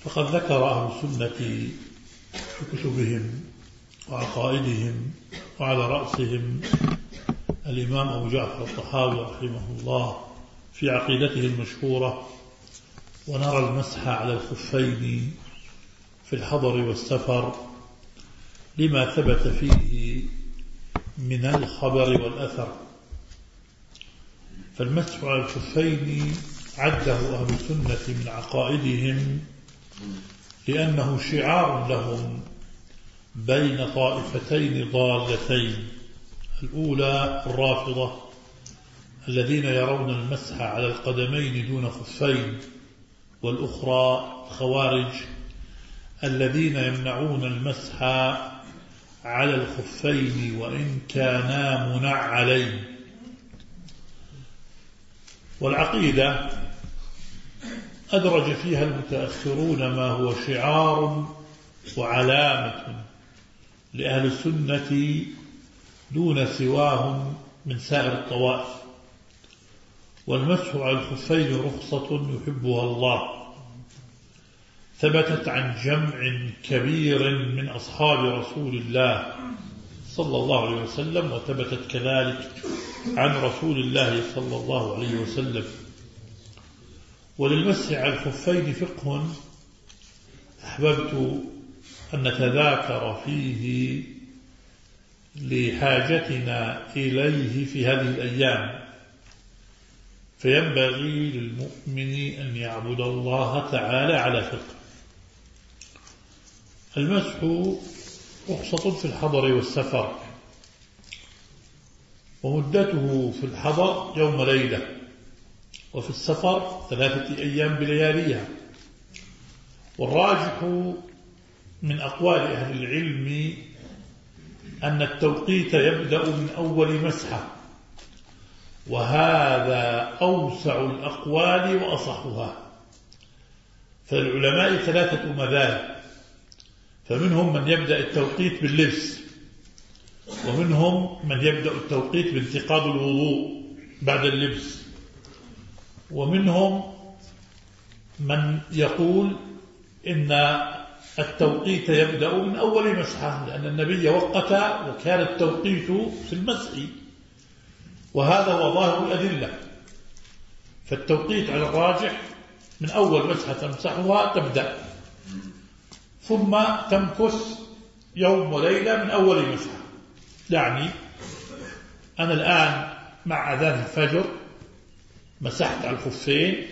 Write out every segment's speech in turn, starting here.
فقد ذكر أهل السنة في كتبهم وعقائدهم وعلى رأسهم الإمام أبو جعفر الطحاوي رحمه الله في عقيدته المشهورة: ونرى المسح على الخفين في الحضر والسفر لما ثبت فيه من الخبر والأثر. فالمسح على الخفين عده أهل السنة من عقائدهم لأنه شعار لهم بين طائفتين ضالتين: الأولى الرافضة الذين يرون المسح على القدمين دون خفين، والأخرى الخوارج الذين يمنعون المسح على الخفين وإن كانا منعلين. والعقيدة أدرج فيها المتأخرون ما هو شعار وعلامة لأهل السنة دون سواهم من سائر الطوائف. والمسح على الخفين رخصة يحبها الله، ثبتت عن جمع كبير من أصحاب رسول الله صلى الله عليه وسلم، وثبتت كذلك عن رسول الله صلى الله عليه وسلم. وللمسح على الخفين فقه أحببت أن نتذاكر فيه لحاجتنا إليه في هذه الأيام، فينبغي للمؤمن أن يعبد الله تعالى على فقه. المسح رخصة في الحضر والسفر، ومدته في الحضر يوم ليلة، وفي السفر 3 أيام بلياليها. والراجح من أقوال أهل العلم أن التوقيت يبدأ من أول مسحة، وهذا أوسع الأقوال وأصحها. فالعلماء 3 مذاهب، فمنهم من يبدأ التوقيت باللبس، ومنهم من يبدأ التوقيت بانتقاض الوضوء بعد اللبس، ومنهم من يقول إن التوقيت يبدأ من أول مسحة، لأن النبي وقت وكان التوقيت في المسح، وهذا هو ظاهر الأدلة. فالتوقيت على الراجح من أول مسحة تمسحها تبدأ، ثم تمكث يوم وليلة من أول مسحة. يعني أنا الآن مع أذان الفجر مسحت على الخفين،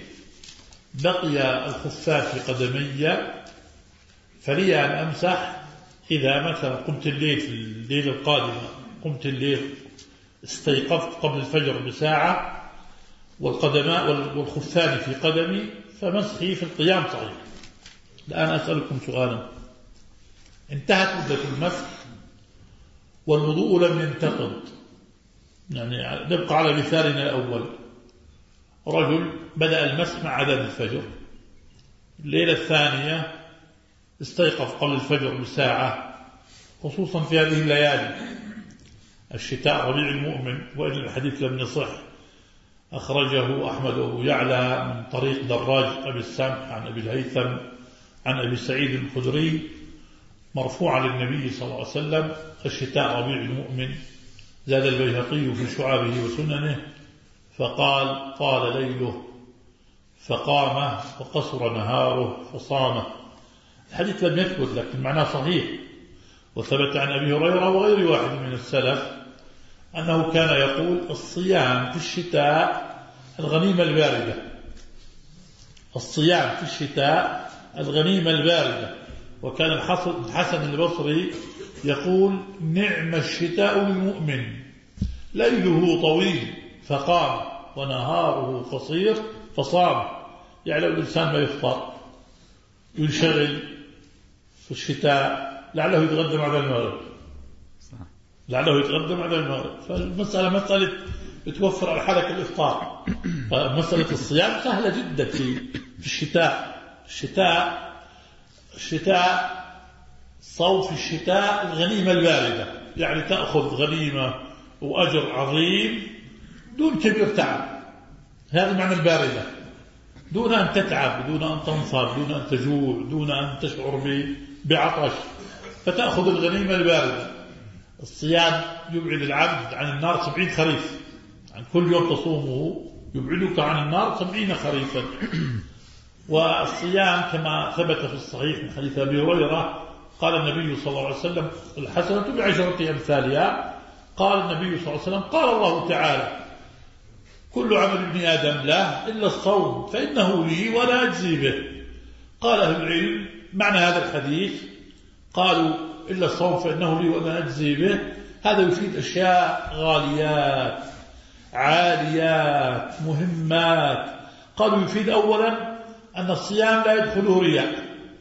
بقي الخفان في قدمي، فلي أن أمسح إذا مثلا قمت الليل في الليلة القادمة، قمت الليل استيقظت قبل الفجر بساعة والقدماء والخفان في قدمي، فمسحي في القيام صحيح. الآن أسألكم سؤالا: انتهت مدة المسح والوضوء لم ينتقض، يعني نبقى على مثالنا الأول: رجل بدأ المسح مع أذان الفجر، الليلة الثانية استيقظ قبل الفجر بساعة، خصوصا في هذه الليالي الشتاء ربيع المؤمن، وإن الحديث لم يصح، أخرجه أحمد وأبو يعلى من طريق دراج أبي السمح عن أبي الهيثم عن أبي سعيد الخدري مرفوعا للنبي صلى الله عليه وسلم: الشتاء ربيع المؤمن. زاد البيهقي في شعابه وسننه فقال: طال ليله فقام وقصر نهاره فصامه. الحديث لم يثبت لكن معناه صحيح، وثبت عن أبي هريرة وغير واحد من السلف أنه كان يقول: الصيام في الشتاء الغنيمة الباردة، الصيام في الشتاء الغنيمة الباردة. وكان الحسن البصري يقول: نعم الشتاء للمؤمن، ليله طويل فقام ونهاره قصير فصام. يعني الإنسان ما يفطر ينشغل في الشتاء، لعله يتغدى بعد المغرب، لعله يتغدى بعد المغرب. فالمسألة مسألة يتوفر على حالك الإفطار. فمسألة الصيام سهلة جدا في الشتاء. الشتاء صوم في الشتاء الغنيمة الباردة، يعني تأخذ غنيمة وأجر عظيم دون كبير تعب. هذا معنى الباردة. دون أن تتعب، دون أن تنصب، دون أن تجوع، دون أن تشعر بعطش، فتأخذ الغنيمة الباردة. الصيام يبعد العبد عن النار 70 خريف، عن كل يوم تصومه يبعدك عن النار 70 خريفا. والصيام كما ثبت في الصحيح من حديث أبي هريرة قال النبي صلى الله عليه وسلم: الحسنة ب10 أمثالها. قال النبي صلى الله عليه وسلم: قال الله تعالى: كل عمل ابن آدم له إلا الصوم فإنه لي ولا أجزي به. قال أهل العلم معنى هذا الحديث قالوا: إلا الصوم فإنه لي ولا أجزي به، هذا يفيد أشياء غاليات عاليات مهمات. قالوا يفيد أولا أن الصيام لا يدخله رياء،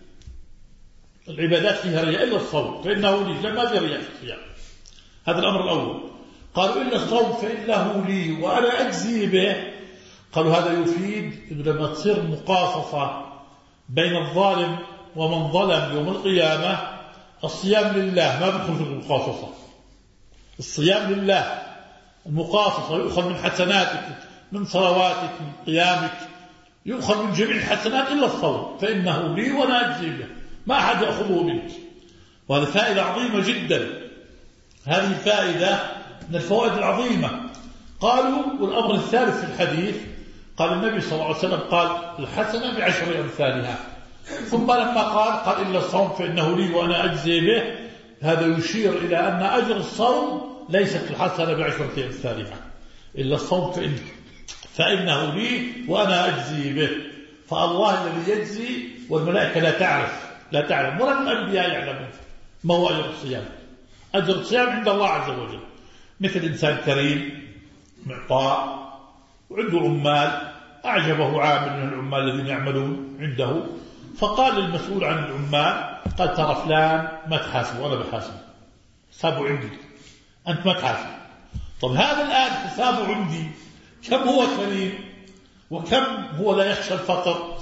العبادات فيها رياء إلا الصوم فإنه لي، ما في رياء في الصيام، هذا الأمر الأول. قالوا: إلا الصوم فإنه لي وأنا أجزي به. قالوا هذا يفيد لما تصير مقاصصة بين الظالم ومن ظلم يوم القيامة، الصيام لله ما بدخل في المقاصصة، الصيام لله، المقاصصة يؤخذ من حسناتك، من صلواتك، من قيامك، يؤخذ من جميع الحسنات إلا الصوم فإنه لي وأنا أجزي به، ما أحد يأخذه منك. وهذه فائدة عظيمة جدا، هذه الفائدة من الفوائد العظيمة. قالوا: والأمر الثالث في الحديث قال النبي صلى الله عليه وسلم قال: الحسنة ب10 أمثالها. ثم لما قال إلا الصوم فإنه لي وأنا أجزي به، هذا يشير إلى أن أجر الصوم ليست الحسنة ب10 أمثالها، إلا الصوم فإنه لي وأنا أجزي به. فالله الذي يجزي والملائكة لا تعلم ولا الأنبياء يعلمون ما هو أجر الصيام. أجر الصيام عند الله عز وجل، مثل إنسان كريم معطاء وعنده عمال، أعجبه عامل من العمال الذين يعملون عنده، فقال للمسؤول عن العمال: قال ترى فلان ما تحاسبه وأنا بحاسبه، حسابه عندي، أنت ما تحاسب. طب هذا الآن حسابه عندي، كم هو كريم وكم هو لا يخشى الفقر،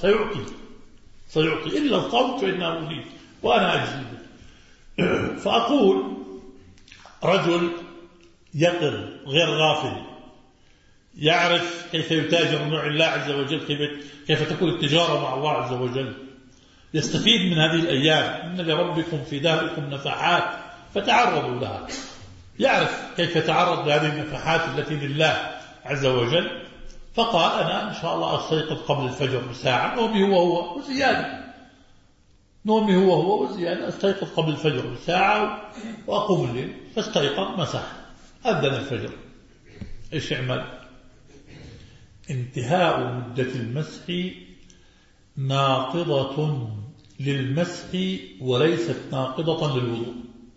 سيعطي إلا الصوم فإنه لي وأنا أجزي به. فأقول: رجل يقظ غير غافل يعرف كيف يتاجر مع الله عز وجل، كيف تكون التجارة مع الله عز وجل، يستفيد من هذه الأيام. إن لربكم في دهركم نفحات فتعرضوا لها، يعرف كيف يتعرض لهذه النفحات التي لله عز وجل. فقال: أنا إن شاء الله أستيقظ قبل الفجر بساعة، نومي هو وزيادة، أستيقظ قبل الفجر بساعة وأقوم الليل. فاستيقظ، مسح، أذن الفجر، إيش يعمل؟ انتهاء مدة المسح ناقضة للمسح وليست ناقضة للوضوء.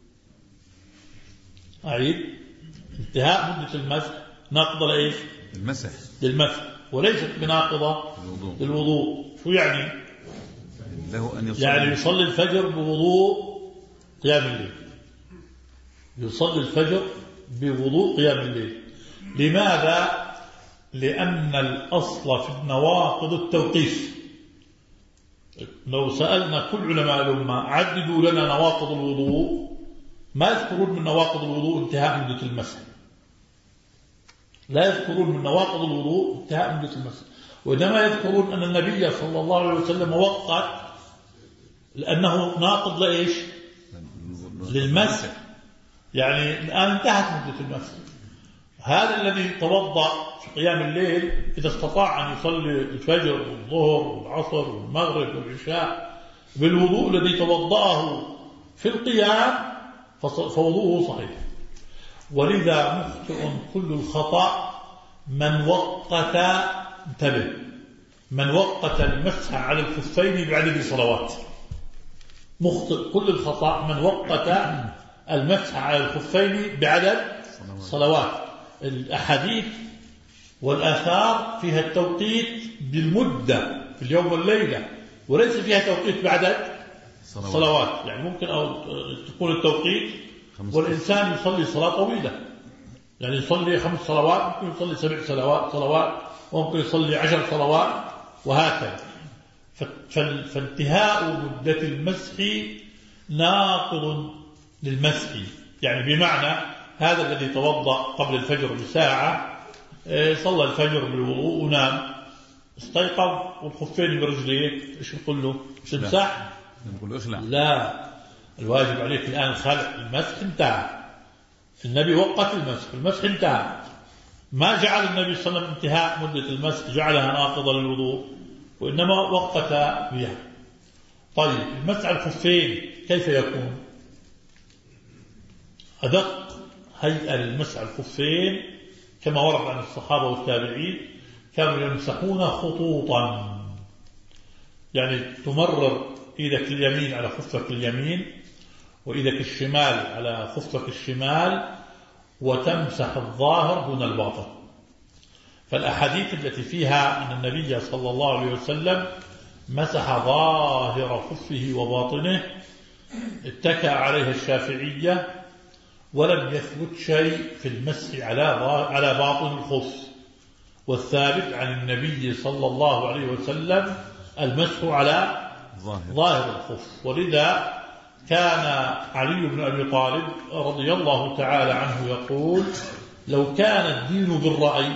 أعيد: انتهاء مدة المسح ناقضة لإيش؟ للمسح وليست بناقضة للوضوء. شو يعني؟ يعني يصلي الفجر بوضوء قيام الليل، يصلي الفجر بوضوء قيام الليل. لماذا؟ لأن الأصل في النواقض التوقيف. لو سألنا كل علماء الأمة عددوا لنا نواقض الوضوء، ما يذكرون من نواقض الوضوء انتهاء مدة المسح، لا يذكرون من نواقض الوضوء انتهاء مدة المسح، وإنما يذكرون أن النبي صلى الله عليه وسلم وقت لأنه ناقض لإيش؟ للمسح. يعني الآن انتهت مدة المسح. هذا الذي توضأ في قيام الليل إذا استطاع أن يصلي الفجر والظهر والعصر والمغرب والعشاء بالوضوء الذي توضأه في القيام فوضوءه صحيح. ولذا مخطئ كل الخطأ من وقت، انتبه، من وقت المسح على الخفين بعدد صلوات. مخطئ كل الخطأ من وقت المسح على الخفين بعدد صلوات. الأحاديث والآثار فيها التوقيت بالمدة في اليوم والليلة، وليس فيها توقيت بعدد صلوات. يعني ممكن تكون التوقيت والإنسان يصلي صلاة طويلة، يعني يصلي 5 صلوات، ممكن يصلي 7 صلوات، وممكن يصلي 10 صلوات، وهكذا. فانتهاء مدة المسح ناقض للمسح، يعني بمعنى هذا الذي توضأ قبل الفجر بساعة، صلى الفجر بالوضوء ونام، استيقظ والخفين برجليه، ايش نقول له؟ تمسح؟ نقول له اخلع. لا، الواجب عليك الآن الخلع. المسح انتهى، النبي وقت المسح انتهى. ما جعل النبي صلى الله عليه وسلم انتهاء مدة المسح جعلها ناقضة للوضوء، وإنما وقت بها. طيب المسح الخفين كيف يكون؟ أدق هيئة للمسح الخفين كما ورد عن الصحابة والتابعين، كانوا يمسحون خطوطا، يعني تمرر إيدك اليمين على خفك اليمين وإيدك الشمال على خفك الشمال، وتمسح الظاهر دون الباطن. فالأحاديث التي فيها أن النبي صلى الله عليه وسلم مسح ظاهر خفه وباطنه اتكأ عليها الشافعية، ولم يثبت شيء في المسح على باطن الخف. والثابت عن النبي صلى الله عليه وسلم المسح على ظاهر الخف. ولذا كان علي بن أبي طالب رضي الله تعالى عنه يقول: لو كان الدين بالرأي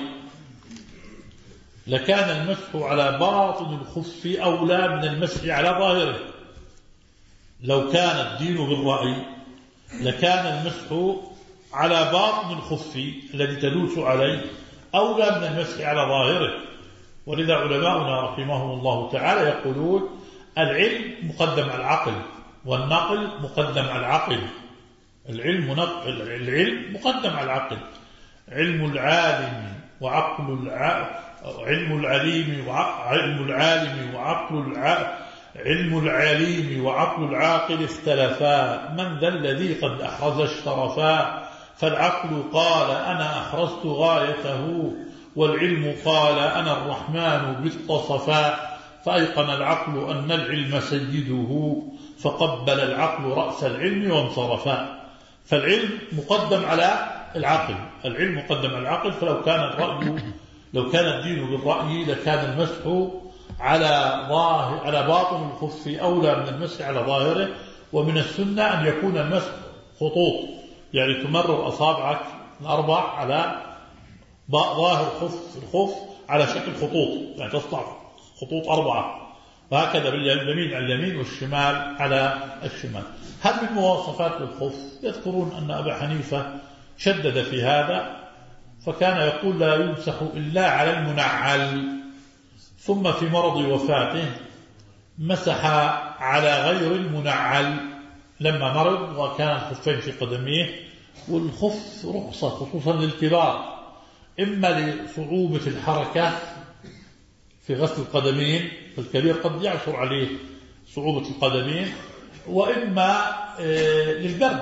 لكان المسح على باطن الخف أولى من المسح على ظاهره. لو كان الدين بالرأي لكان المسح على باطن الخف الذي تدوس عليه أولى من المسح على ظاهره. ولذا علماؤنا رحمهم الله تعالى يقولون: العلم مقدم على العقل، والنقل مقدم على العقل. العلم مقدم على العقل. علم العالم وعقل علم العليم وعلم العالم علم العليم وعقل العاقل اختلفا، من ذا الذي قد أحرز اشترفا؟ فالعقل قال أنا أحرزت غايته، والعلم قال أنا الرحمن بالتصفا. فأيقن العقل أن العلم سيده، فقبل العقل رأس العلم وانصرفا. فالعلم مقدم على العقل، العلم مقدم على العقل. فلو كان الدين بالرأي لكان المسح على باطن الخف أولى من المسح على ظاهره. ومن السنة أن يكون المسح خطوط، يعني تمرر أصابعك الأربع على ظاهر الخف على شكل خطوط، يعني تصنع خطوط 4، وهكذا باليمين على اليمين والشمال على الشمال. هل من مواصفات للخف؟ يذكرون أن أبا حنيفة شدد في هذا، فكان يقول لا يمسح إلا على المنعل. ثم في مرض وفاته مسح على غير المنعل لما مرض وكان الخفين في قدميه. والخف رخصة خصوصا للكبار، إما لصعوبة الحركة في غسل القدمين، فالكبير قد يعثر عليه صعوبة القدمين، وإما للبرد.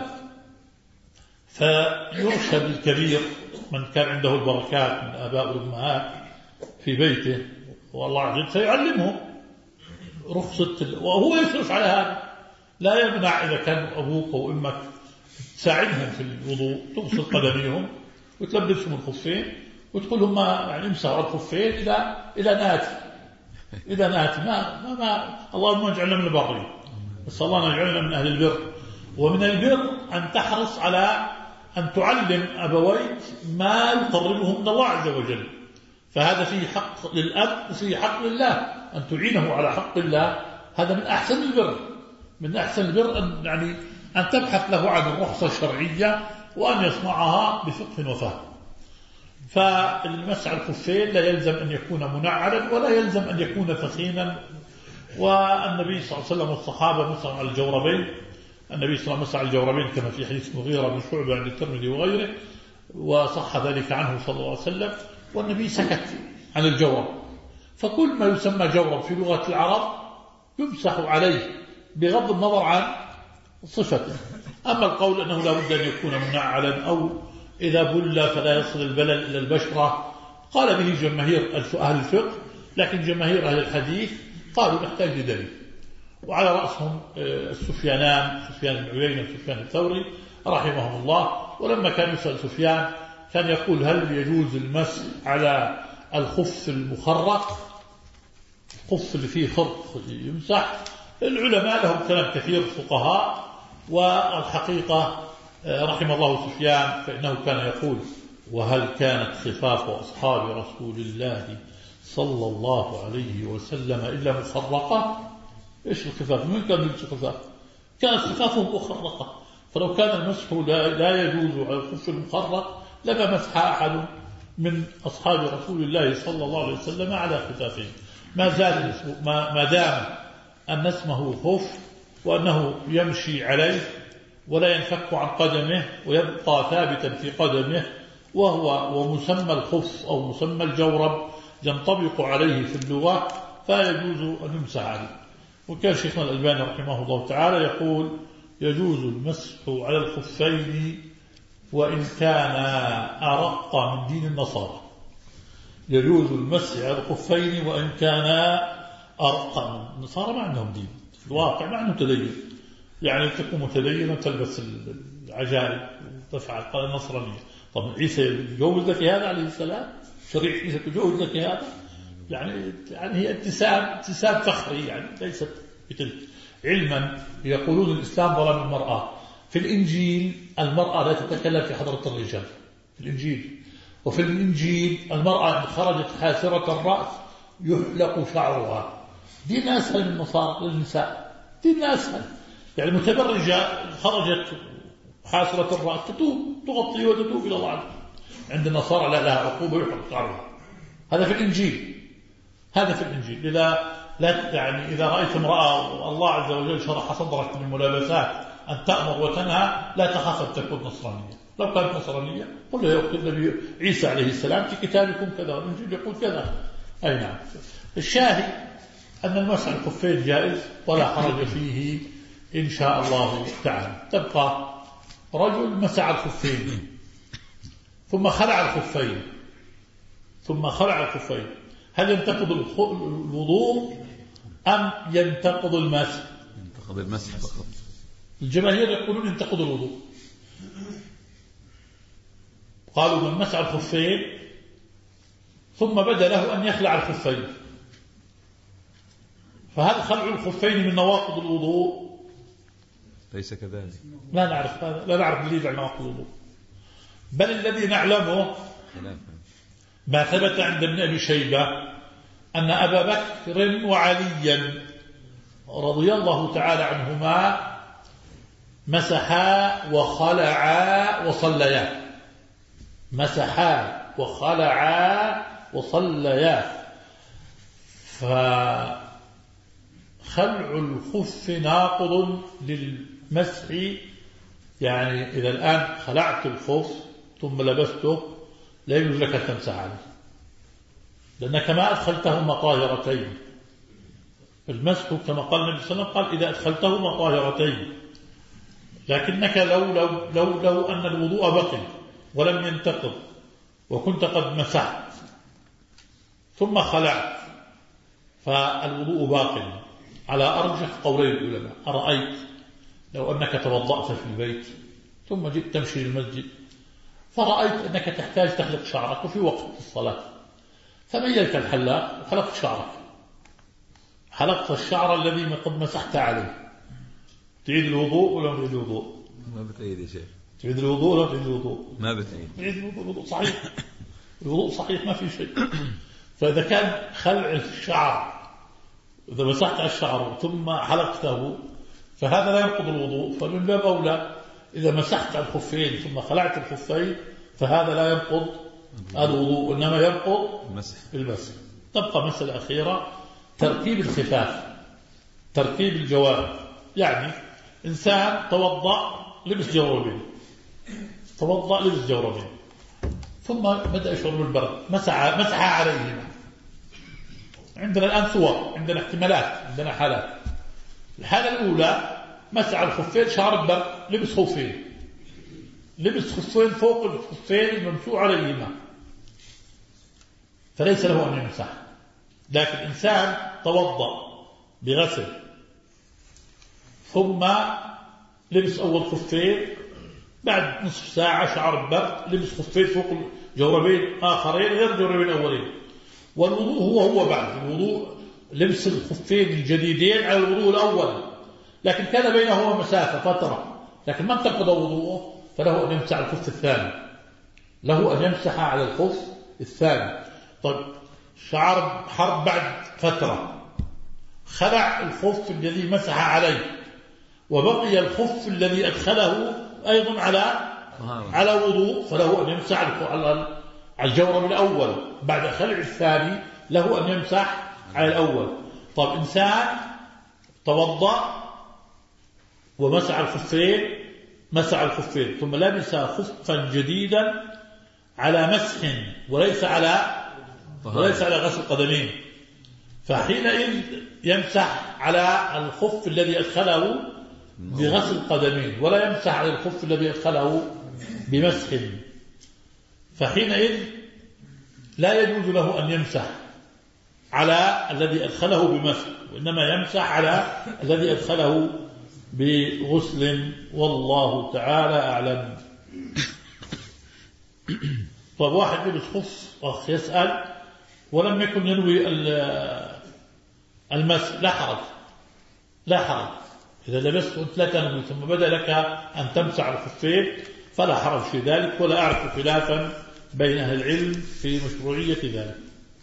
فيرشد الكبير من كان عنده البركات من آباء والأمهات في بيته والله عز وجل سيعلمهم رخصة، وهو يشرف على هذا. لا يمنع إذا كان أبوك أو أمك تساعدهم في الوضوء، تغسل قدميهم وتلبسهم الخفين وتقول لهم يعني امسحوا على الخفين إذا ناتي ما اللهم اجعلنا من البرين، بس الله يجعلنا من أهل البر. ومن البر أن تحرص على أن تعلم أبويك ما يقربهم من الله عز وجل، فهذا فيه حق للأب وفيه حق لله، أن تعينه على حق الله. هذا من أحسن البر، من أحسن البر أن تبحث له عن الرخصة الشرعية وأن يصنعها بفقه وفهم. فالمسح الخفين لا يلزم أن يكون منعلا ولا يلزم أن يكون ثخينا. والنبي صلى الله عليه وسلم والصحابة مسحوا على الجوربين، النبي صلى الله عليه وسلم مسح على الجوربين كما في حديث مغيرة بن شعبة عند الترمذي وغيره، وصح ذلك عنه صلى الله عليه وسلم. والنبي سكت عن الجورب، فكل ما يسمى جورب في لغة العرب يمسح عليه بغض النظر عن صفته. أما القول أنه لا بد أن يكون منعلا أو إذا بل فلا يصل البلل إلى البشرة، قال به جماهير أهل الفقه، لكن جماهير أهل الحديث قالوا نحتاج لدليل، وعلى رأسهم السفيانان، سفيان بن عيينة وسفيان الثوري رحمهم الله. ولما كان يسأل سفيان كان يقول هل يجوز المسح على الخف المخرق، الخف اللي فيه خرق يمسح؟ العلماء لهم كلام كثير الفقهاء، والحقيقة رحم الله سفيان فإنه كان يقول وهل كانت خفاف أصحاب رسول الله صلى الله عليه وسلم إلا مخرقة. إيش الخفاف؟ من كان يلبس خفاف؟ كانت خفافه مخرقة. فلو كان المسح لا يجوز على الخف المخرق لما مسح أحد من أصحاب رسول الله صلى الله عليه وسلم على خفافه. ما دام أن اسمه خف وأنه يمشي عليه ولا ينفك عن قدمه ويبقى ثابتا في قدمه، ومسمى الخف أو مسمى الجورب ينطبق عليه في اللغة، فيجوز أن يمسح عليه. وكان شيخنا الألباني رحمه الله تعالى يقول يجوز المسح على الخفين وإن كان أرق من دين النصارى. يجوز المسح على الخفين وإن كان أرق من النصارى. ما عندهم دين في الواقع، ما عندهم تدين. يعني تكون متدينة تلبس العجائب وتفعل قال النصرانية. طب عيسى يجوز لك هذا عليه السلام؟ شريعة عيسى تجوز لك هذا؟ يعني هي اتساب فخري، يعني ليست بتلك. علما يقولون الإسلام ظلم المرأة. في الإنجيل المرأة لا تتكلم في حضرة الرجال في الإنجيل، وفي الإنجيل المرأة خرجت حاسرة الرأس يحلق شعرها. دين أسهل من النصارى للنساء، دين أسهل. يعني متبرجة خرجت حاسرة الرأس تغطي وتتوب إلى الله. عند النصارى لا، لها عقوبة يحلق شعرها. هذا في الإنجيل، هذا في الإنجيل. لا يعني إذا رأيت امرأة الله عز وجل شرح صدرك من ملابسات أن تأمر وتنهى لا تخاف أن تكون نصرانية. لو كانت نصرانية قل له يقول النبي عيسى عليه السلام في كتابكم كذا والإنجيل يقول كذا. أي نعم. الشاهد أن المسح الخفين جائز ولا حرج فيه إن شاء الله تعالى. تبقى رجل مسح الخفين ثم خلع الخفين، هل ينتقض الوضوء أم ينتقض المسح؟ ينتقض المسح فقط. الجماهير يقولون ينتقض الوضوء. قالوا من مسح الخفين ثم بدا له أن يخلع الخفين، فهل خلع الخفين من نواقض الوضوء؟ ليس كذلك. لا نعرف هذا، لا نعرف دليل على نواقض الوضوء. بل الذي نعلمه ما ثبت عند ابن أبي شيبة أن أبا بكر وعليا رضي الله تعالى عنهما مسحا وخلعا وصليا. مسحا وخلعا وصليا. فخلع الخف ناقض للمسح. يعني إذا الآن خلعت الخف ثم لبسته لا يجوز لك أن تمسح عليه، لأنك ما أدخلتهما طاهرتين. المسح كما قال النبي صلى الله عليه وسلم قال إذا أدخلتهما طاهرتين. لكنك لو أن الوضوء بقي ولم ينتقض وكنت قد مسحت ثم خلعت فالوضوء باق على أرجح قولي العلماء. أرأيت لو أنك توضأت في البيت ثم جئت تمشي للمسجد فرأيت أنك تحتاج تحلق شعرك وفي وقت الصلاة، فميلت الحلاق وحلقت شعرك، حلقت الشعر الذي قد مسحت عليه، تعيد الوضوء ولا تعيد الوضوء؟ ما بتعيد يا شيخ. تعيد الوضوء ولا تعيد الوضوء؟ ما بتعيد. تعيد الوضوء صحيح. الوضوء صحيح ما في شيء. فإذا كان خلع الشعر، إذا مسحت على الشعر ثم حلقته فهذا لا ينقض الوضوء، فمن باب أولى إذا مسحت على الخفين ثم خلعت الخفين فهذا لا ينقض الوضوء إنما ينقض المسح. تبقى مسألة أخيرة ترتيب الخفاف، ترتيب الجوارب. يعني إنسان توضأ لبس جوربين، ثم بدأ يشعر بالبرد مسح عليهما. عندنا الآن صور، عندنا احتمالات، عندنا حالات. الحالة الأولى مسح الخفين شعر البرد، لبس خفين فوق الخفين الممسوح عليهما فليس له أن يمسح. لكن إنسان توضأ بغسل ثم لبس أول خفين، بعد نصف ساعة شعر البرد لبس خفين فوق جوربين آخرين غير جوربين أولين، والوضوء هو بعد الوضوء لبس الخفين الجديدين على الوضوء الأول، لكن كان بينهما مسافة فترة، لكن ما انتقض وضوءه فله أن يمسح الخف الثاني، له أن يمسح على الخف الثاني. طيب شعر حرب بعد فترة، خلع الخف الذي مسح عليه وبقي الخف الذي أدخله أيضا على وضوء، فله أن يمسح على الجورب الأول. بعد خلع الثاني له أن يمسح على الأول. طب إنسان توضأ ومسح الخفين ثم لبس خفا جديدا على مسح وليس على غسل قدمين، فحينئذ يمسح على الخف الذي أدخله بغسل قدمين ولا يمسح على الخف الذي أدخله بمسح، فحينئذ لا يجوز له أن يمسح على الذي أدخله بمسح، وإنما يمسح على الذي أدخله بغسل، والله تعالى أعلم. طب واحد يلبس خف أخ يسأل ولم يكن ينوي المسح، لا حرج إذا لبست أنت لا تنوي ثم بدأ لك أن تمسح الخفين فلا حرج في ذلك، ولا أعرف خلافا بين أهل العلم في مشروعية ذلك.